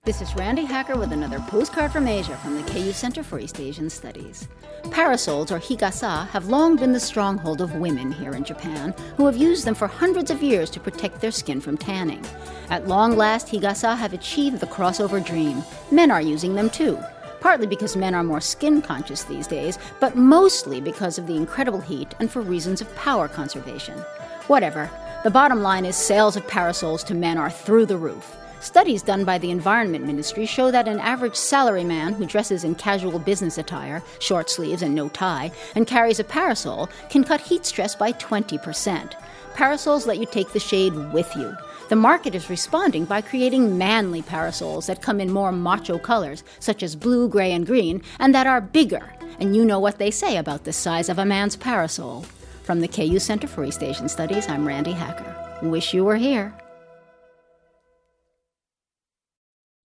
This is Randy Hacker with another postcard from Asia from the KU Center for East Asian Studies. Parasols, or higasa, have long been the stronghold of women here in Japan, who have used them for hundreds of years to protect their skin from tanning. At long last, higasa have achieved the crossover dream. Men are using them too, partly because men are more skin-conscious these days, but mostly because of the incredible heat and for reasons of power conservation. Whatever. The bottom line is sales of parasols to men are through the roof. Studies done by the Environment Ministry show that an average salaryman who dresses in casual business attire, short sleeves and no tie, and carries a parasol can cut heat stress by 20%. Parasols let you take the shade with you. The market is responding by creating manly parasols that come in more macho colors, such as blue, gray, and green, and that are bigger. And you know what they say about the size of a man's parasol. From the KU Center for East Asian Studies, I'm Randy Hacker. Wish you were here.